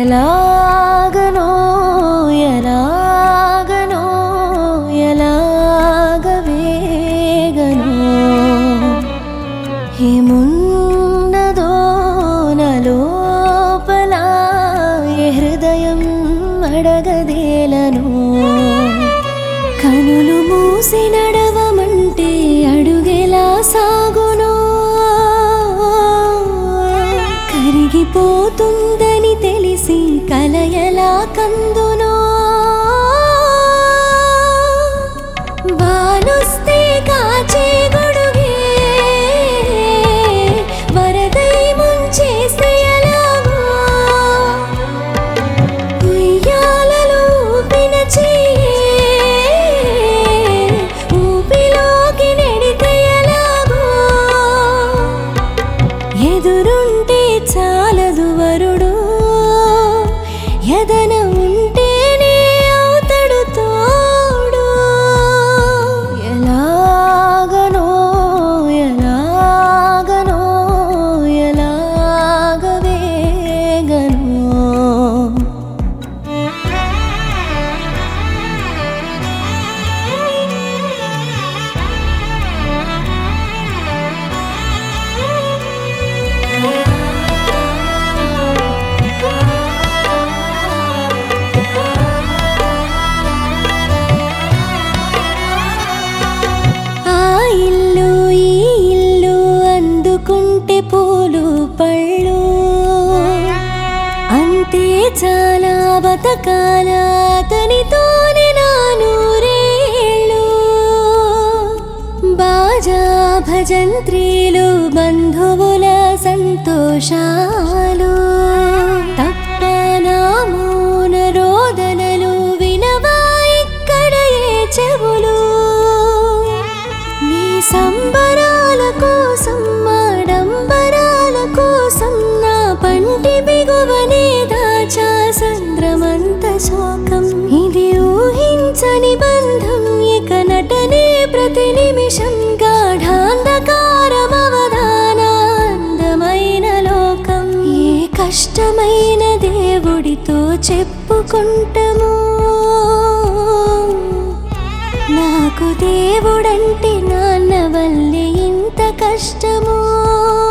ఎలాగనో ఎలాగనో ఎలాగవేగనో ఏమున్నదో నా లోపల ఏ హృదయం అడగదేలను కనులు మూసి నడవమంటే అడుగెలా సాగునో కరిగిపోతుందని తెలిసి కలయలా కందునో వానొస్తే కాచే గొడుగే వరదై ముంచేస్తే ఎలాగో ఉయ్యాలలో ఊపిన చెయ్యే ఊపిలోకి నెడితే ఎలాగో ఎదురుంటే చాలదు వరుడు ఎదన ఉంటేనే అవుతాడు తోడు ఎలాగనో ఎలాగనో ఎలాగవేగనో ఆ ఇల్లు ఈ ఇల్లు అందుకుంటే పూలు పళ్ళు అంతే చాలా బతకాల అతనితోనే నా నూరేళ్ళు బాజా భజంత్రీలు బంధువుల సంతోషాలు తప్ప నా మౌన రోదనలు వినవా ఇక్కడ ఏ చెవులు నీ సంబరాల కోసం ఆడంబరాల కోసం నా పంటి బిగువనే దాచా సంద్రమంత శోకం ఇది ఊహించని బంధం ఇక నటనే ప్రతి నిమిషం గాఢాంధకారమవధాన అందమైన లోకం ఏ కష్టమైన దేవుడితో చెప్పుకుంటము నాకు దేవుడంటే నాన్న వల్లే ఇంత కష్టము